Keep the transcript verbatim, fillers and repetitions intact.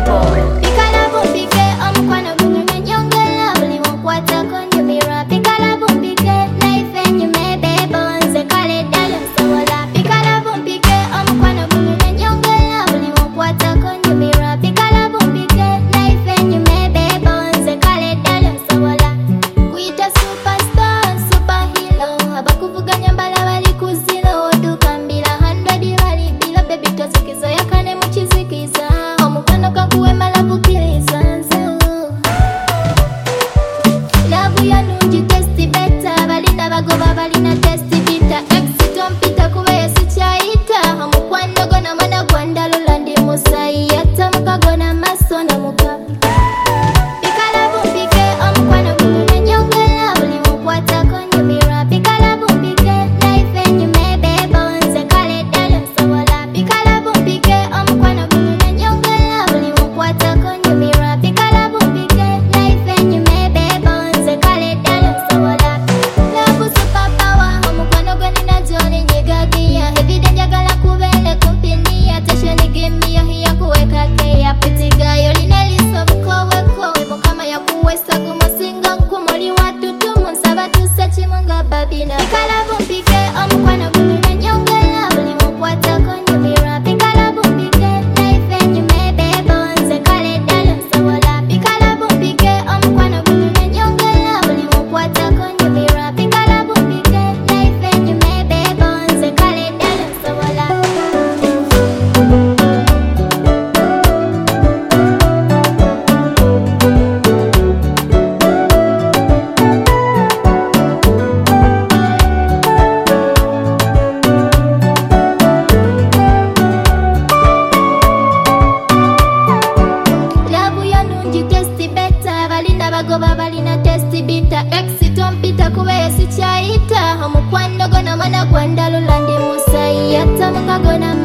people. Pikala bumpike omukwano gunyumye nyongera buli mukwatako nyumira. Pikala bumpike life enyumebe bonze kale ddala nsobola. Pikala bumpike omukwano gunyumye nyongera buli mukwatako nyumira. Pikala bumpike life enyumebe bonze kale ddala nsobola. Kuyita superstar superhero abakuvuganya mbala bali ku zero dukambira hundred bali bilo baby tozikizo yakane mu kizikiza omukwano kakuwe mala bukiriza nze labu yanungi testi beta balina bagoba balina testi bita exit ompita kuba yesikyayita omukwano gona mwana gwandalula ndi musayi yatta mukagona maso na muka. Pikala bumpike omukwano gunyumye nyongera buli mukwatako nyumira. Pikala bumpike life enyumebe bonze kale ddala nsobola. Pikala bumpike omukwano gunyumye nyongera buli mukwatako nyumira. Pikala bumpike life enyumebe bonze kale ddala nsobola. Love superpower omukwano gwe nina gy'oli nyigagiya everyday njagala kubeere kumpi niya tesheni give me your here kuweka keya pretty guy olina eliiso bukowekowe mukama yakuwesa gumusinga nkumuli watutumu nsaba tusse kimu nga babina. Pikala bumpike omukwano gunyumye nyongera buli mukwatako nyumira. Pikala bumpike life enyumebe bonze kale ddala nsobola. Pikala bumpike omukwano gunyumye nyongera buli mukwatako nyumira. Pikala bumpike life enyumebe bonze kale ddala nsobola. Labu yanungi testi beta balina bagoba balina testi bita exit ompita kuba yesikyayita omukwano gona mwana gwandalula ndi musayi yatta mukagona